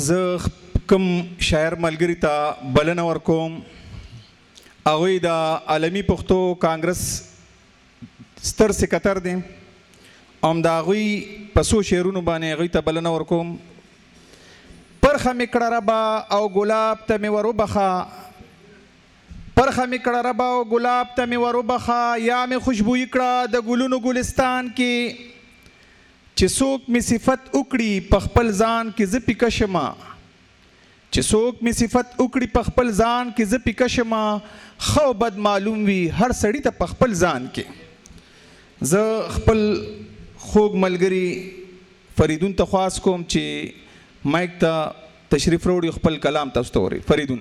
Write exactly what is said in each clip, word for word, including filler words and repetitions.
زه کوم شاعر ملګري ته بلنه ورکوم، هغوی د عالمي پښتو کانګرس ستر سکتر دی، هم د هغوی په څو شعرونو باندې هغوی ته بلنه ورکوم. پرخه مې کړه ربه او ګلاب ته مې ور وبخه، پرخه مې کړه ربه او ګلاب ته مې ور وبخه، یا مې خوشبويي کړه د ګلونو ګلستان کې، چې څوک مې صفت وکړي په خپل ځان کې زه پیکه شمه، چې څوک مې صفت وکړي په خپل ځان کې زه پیکه شمه، ښه او بد معلوم وي هر سړي ته په خپل ځان کې. زه خپل خوږ ملګري فریدون ته خواست کوم چې مایک ته تشریف راوړي، خپل کلام تاسو ته ووایي. فریدون.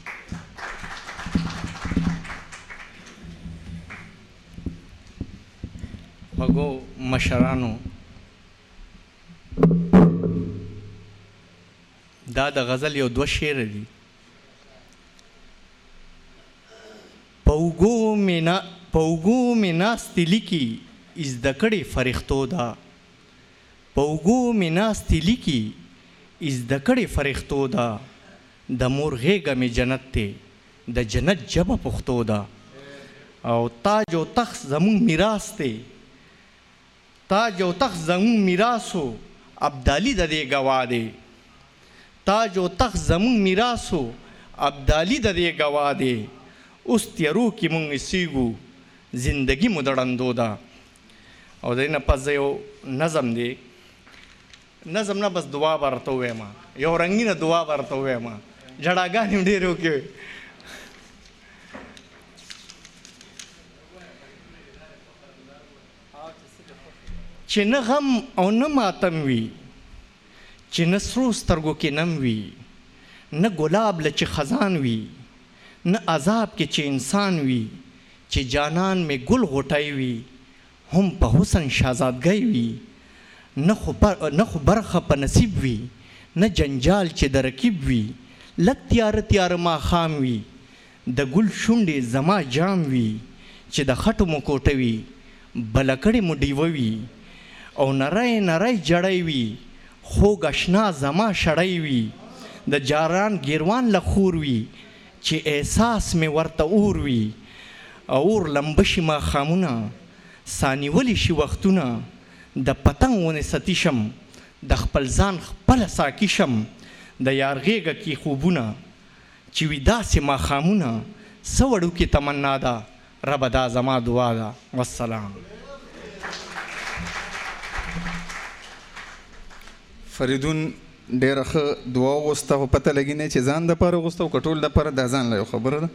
خوږو مشرانو، دا د غزل یو دوه شعر دي. په اوږو مې ناستې لیکي زده کړې فرښتو ده، په اوږو مې ناستې لیکي زده کړې فرښتو ده، د مور غېږه مې جنت دی د جنت ژبه پښتو ده، او تاج او تخت زموږ میراث دی، تاج او تخت زموږ میراثو ابدالي د دې ګواه دی، تاج او تخت زموږ میراثو ابدالي د دې ګواه دی، اوس تیارو کې مونږ ایسېږو زندګي مو د ړندو ده. او د دې نه پس یو نظم دی، نظم نه بس دعا به راته ووایم، یو رنګینه دعا به راته ووایم، جړاګانې هم ډېرې وکړې. چې نه غم او نه ماتم وي، چې نه سرو سترګو کې نم وي، نه ګلاب له چې خزان وي، نه عذاب کې چې انسان وي، چې جانان مې ګل غوټی وي هم په حسن شهزادګۍ وي، نه خو برخه په نصیب وي، نه جنجال چې د رکیب وي، لږ تیاره تیاره ماښام وي، د ګل شونډې زما جام وي، چې د خټو مو کوټه وي بله کړې مو ډیوه وي، او نری نری جړی وي خوږ اشنا زما شړی وي، د جاران ګیروان له خور وي چې احساس مې ورته اور وي، اور لمبه شي ماښامونه سانیولی شي وختونه، د پتنګ ونې ستی شم د خپل ځان خپله ساقي شم، د یار غېږه کې خوبونه چې وي داسې ماښامونه، څه وړوکې تمنا ده ربه دا زما دعا ده. والسلام. فریدون ډېره ښه دعا وغوسته، خو پته لګي نه چې ځان دپاره وغوسته او که ټول دپاره دا ځان له یو خبره ده.